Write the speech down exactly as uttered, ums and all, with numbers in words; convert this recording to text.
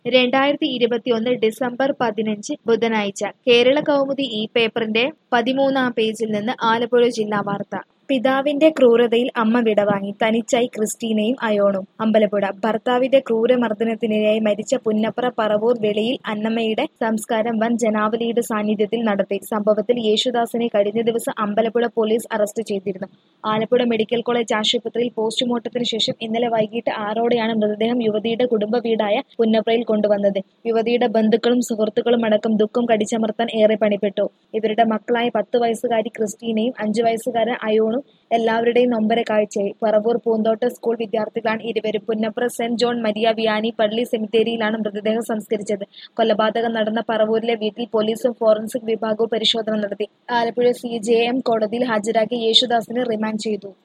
രണ്ടായിരത്തി ഇരുപത്തിയൊന്ന് ഡിസംബർ പതിനഞ്ച് ബുധനാഴ്ച കേരള കൗമുദി ഈ പേപ്പറിന്റെ പതിമൂന്നാം പേജിൽ നിന്ന് ആലപ്പുഴ ജില്ലാ വാർത്ത. പിതാവിന്റെ ക്രൂരതയിൽ അമ്മ വിടവാങ്ങി, തനിച്ചായി ക്രിസ്റ്റീനയും അയോണും. അമ്പലപ്പുഴ ഭർത്താവിന്റെ ക്രൂരമർദ്ദനത്തിനിരയായി മരിച്ച പുന്നപ്ര പറവൂർ വെളിയിൽ അന്നമ്മയുടെ സംസ്കാരം വൻ ജനാവലിയുടെ സാന്നിധ്യത്തിൽ നടത്തി. സംഭവത്തിൽ യേശുദാസിനെ കഴിഞ്ഞ ദിവസം അമ്പലപ്പുഴ പോലീസ് അറസ്റ്റ് ചെയ്തിരുന്നു. ആലപ്പുഴ മെഡിക്കൽ കോളേജ് ആശുപത്രിയിൽ പോസ്റ്റ്മോർട്ടത്തിന് ശേഷം ഇന്നലെ വൈകിട്ട് ആറോടെയാണ് മൃതദേഹം യുവതിയുടെ കുടുംബ വീടായ പുന്നപ്രയിൽ കൊണ്ടുവന്നത്. യുവതിയുടെ ബന്ധുക്കളും സുഹൃത്തുക്കളും അടക്കം ദുഃഖം കടിച്ചമർത്താൻ ഏറെ പണിപ്പെട്ടു. ഇവരുടെ മക്കളായ പത്ത് വയസ്സുകാരി ക്രിസ്റ്റീനയും അഞ്ചു വയസ്സുകാരൻ അയോണും എല്ലാവരുടെയും നൊമ്പര കാഴ്ചയായി. പറവൂർ പൂന്തോട്ട സ്കൂൾ വിദ്യാർത്ഥികളാണ് ഇരുവരും. Punnapra saint John Maria Vianney പള്ളി സെമിത്തേരിയിലാണ് മൃതദേഹം സംസ്കരിച്ചത്. കൊലപാതകം നടന്ന പറവൂരിലെ വീട്ടിൽ പോലീസും ഫോറൻസിക് വിഭാഗവും പരിശോധന നടത്തി. ആലപ്പുഴ സി ജെ എം കോടതിയിൽ ഹാജരാക്കിയ യേശുദാസിനെ റിമാൻഡ് ചെയ്തു.